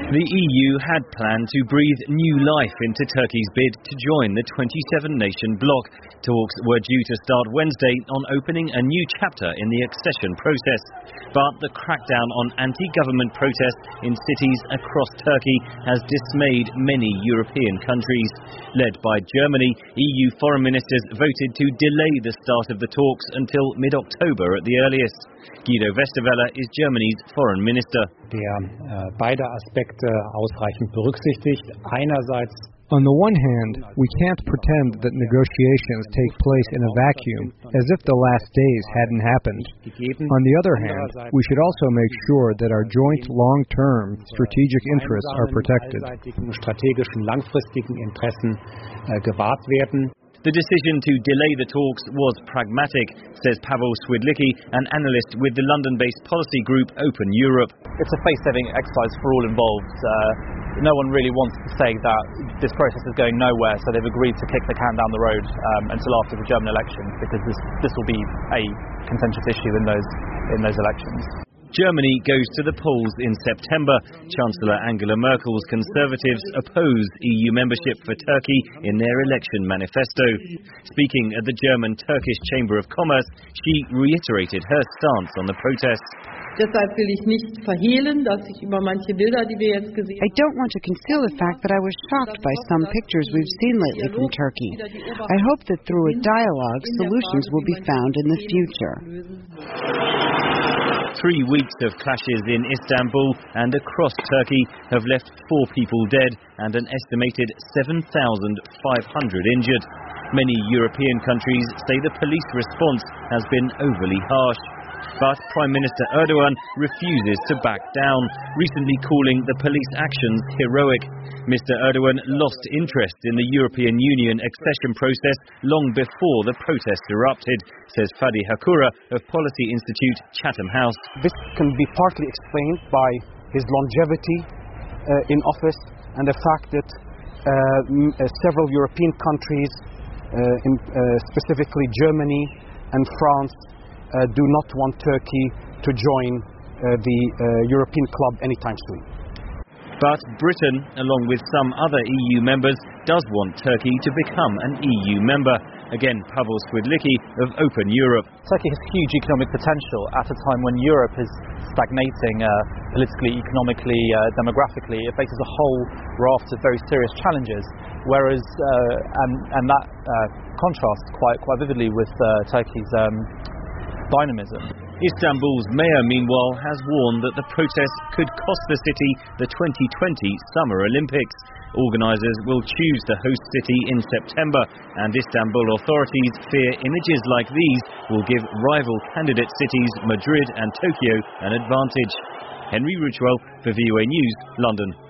The EU had planned to breathe new life into Turkey's bid to join the 27-nation bloc. Talks were due to start Wednesday on opening a new chapter in the accession process. But the crackdown on anti-government protests in cities across Turkey has dismayed many European countries. Led by Germany, EU foreign ministers voted to delay the start of the talks until mid-October at the earliest. Guido Westerwelle is Germany's foreign minister. Beide Aspekte ausreichend berücksichtigt. Einerseits on the one hand, we can't pretend that negotiations take place in a vacuum, as if the last days hadn't happened. On the other hand, we should also make sure that our joint long-term strategic interests are protected. Strategischen langfristigen Interessen gewahrt werden. The decision to delay the talks was pragmatic, says Pavel Swidlicki, an analyst with the London-based policy group Open Europe. It's a face-saving exercise for all involved. No one really wants to say that this process is going nowhere, so they've agreed to kick the can down the road until after the German elections, because this will be a contentious issue in those elections. Germany goes to the polls in September. Chancellor Angela Merkel's Conservatives oppose EU membership for Turkey in their election manifesto. Speaking at the German-Turkish Chamber of Commerce, she reiterated her stance on the protests. I don't want to conceal the fact that I was shocked by some pictures we've seen lately from Turkey. I hope that through a dialogue, solutions will be found in the future. 3 weeks of clashes in Istanbul and across Turkey have left 4 people dead and an estimated 7,500 injured. Many European countries say the police response has been overly harsh. But Prime Minister Erdogan refuses to back down, recently calling the police actions heroic. Mr. Erdogan lost interest in the European Union accession process long before the protests erupted, says Fadi Hakura of Policy Institute Chatham House. This can be partly explained by his longevity in office and the fact that several European countries, specifically Germany and France, do not want Turkey to join the European club anytime soon. But Britain, along with some other EU members, does want Turkey to become an EU member. Again, Pavel Swidlicki of Open Europe. Turkey has huge economic potential at a time when Europe is stagnating politically, economically, demographically. It faces a whole raft of very serious challenges, whereas and that contrasts quite vividly with Turkey's dynamism. Istanbul's mayor, meanwhile, has warned that the protest could cost the city the 2020 Summer Olympics. Organisers will choose the host city in September, and Istanbul authorities fear images like these will give rival candidate cities Madrid and Tokyo an advantage. Henry Ridgwell for VOA News, London.